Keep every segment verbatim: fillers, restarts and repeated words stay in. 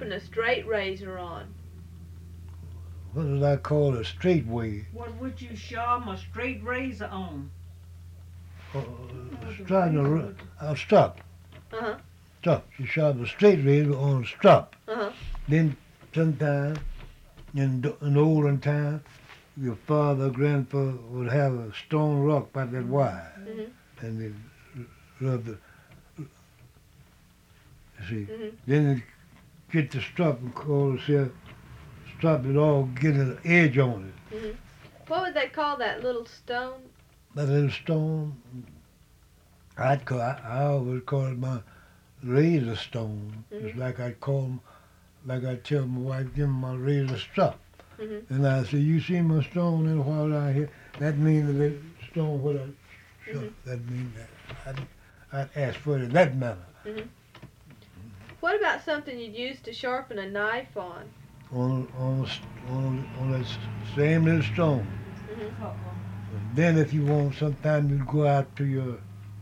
sharpen a straight razor on? What did I call a straight way? What would you sharpen a straight razor on? Uh, Oh, the starting razor to, would- I'll stop, Uh-huh. stop. You sharpen a straight razor on a stop. Uh-huh. Then sometime in the- in the olden time, your father, grandfather would have a stone rock by that wire, Mm-hmm. and they rub the. You see, Mm-hmm. then they get the strap and call itself strap it all, get an edge on it. Mm-hmm. What would they call that little stone? That little stone, I'd call, I, I always call it my razor stone. It's Mhm. like I'd call 'em- like I tell my wife, give 'em my razor strap. Mm-hmm. And I say, you see my stone in while out here? That means the stone what I shot. Mhm. That means that I'd, I'd ask for it in that manner. Mm-hmm. What about something you'd use to sharpen a knife on? On on a st- on on that s- same little stone. Mm-hmm. Uh-uh. And then if you want, sometimes you'd go out to your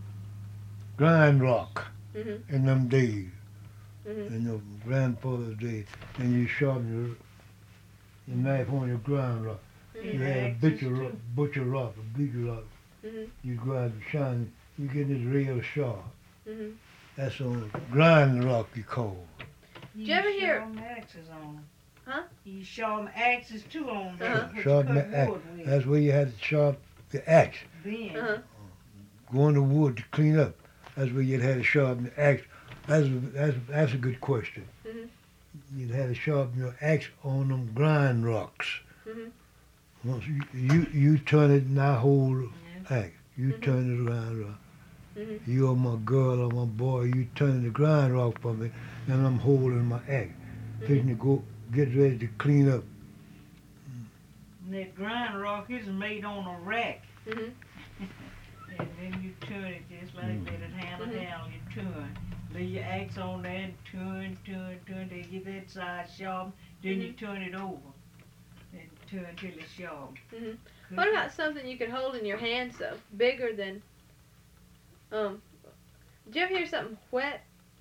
grind rock Mm-hmm. in them days, Mm-hmm. in your grandfather's days, and you sharpen your, your knife on your grind rock. Mm-hmm. You Yeah, had a axes butcher too. rock, butcher rock, a big rock. Mm-hmm. You go out and shine, you get it real sharp. Mm-hmm. That's on grind rock you call. Did you ever hear- Sharpen axes on. Huh? You sharpen axes too on there. Uh-huh. What you Sharpen cut the axe. wood with. That's where you had to sharp the axe. Then. Uh-huh. Go in the wood to clean up. That's where you'd had to sharpen the axe. That's a, that's that's a good question. Mhm. You'd had to sharpen your axe on them grind rocks. Mhm. Once you you, you turn it and I hold Yeah. axe. You Mhm. turn it around. rock. Mhm. You or my girl or my boy, you turn the grind rock for me, and I'm holding my axe. Fixing to go get ready to clean up. And that grind rock is made on a rack. Mhm. And then you turn it just like Mm. that at hand to Mhm. hand. You turn. Lay your axe on there and turn, turn, turn. Till you get that side sharp. Then you Mhm. turn it over. And turn till it's sharp. Mhm. What about something you could hold in your hands though, bigger than? Um, did you ever hear something whet?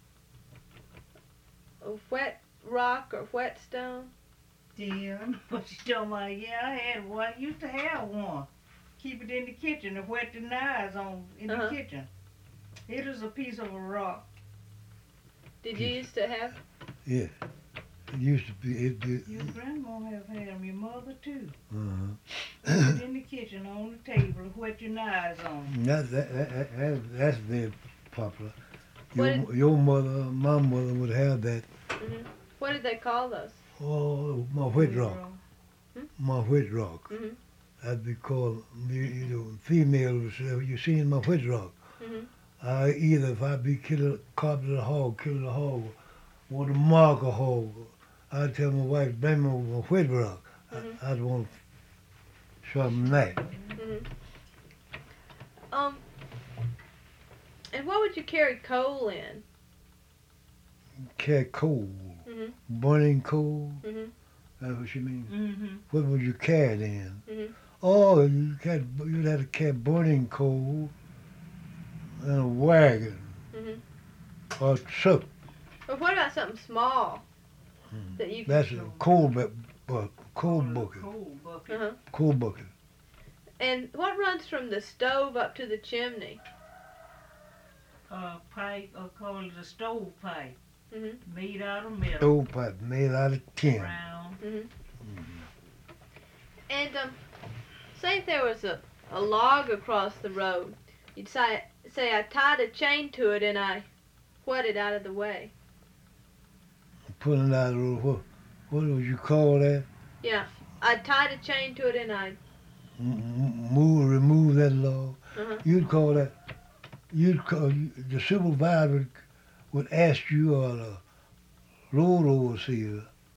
A whet rock or whetstone? Yeah, I know what you're talking about. Yeah, I had one. I used to have one. Keep it in the kitchen to wet the knives on in Uh-huh. the kitchen. It was a piece of a rock. Did you used to have? Yeah. It used to be. It, it, Your grandma have had them. Your mother too. uh-huh. Put it in the kitchen on the table to wet your knives on. That, that, that, that, that's very popular. Your, What your mother, my mother would have that. Mhm. What did they call those? Oh, my wet rock. My wet rock. Mhm. That'd be called, you, you know, females, uh, you seen my wet rock. Mhm. I either, if I be killing, carpet a hog, killing a hog, want to mark a hog, I'd tell my wife, bring me my wet rock. Mhm. I, I'd want to sharpen that. Mhm. Um. And what would you carry coal in? Carry coal, Mhm. burning coal, Mhm. that's what you mean? Mm-hmm. What would you carry then? Mhm. Oh, you had, you'd have to carry burning coal in a wagon Mhm. or truck. But what about something small Hmm. that you? That's a coal, bu- bu- coal bucket, Coal bucket. Uh-huh. coal bucket. And what runs from the stove up to the chimney? Uh, pipe, or called it a stove pipe. Mhm. Made out of metal. Stovepipe made out of tin. Round. Mhm. Mhm. And um, say if there was a, a log across the road, you'd say say I tied a chain to it and I wet it out of the way. Pulling out a little, what, what would you call that? Yeah, I tied a chain to it and I. M- m- Move, remove that log. Uh-huh. You'd call that, you'd call, the supervisor would, would ask you or the road overseer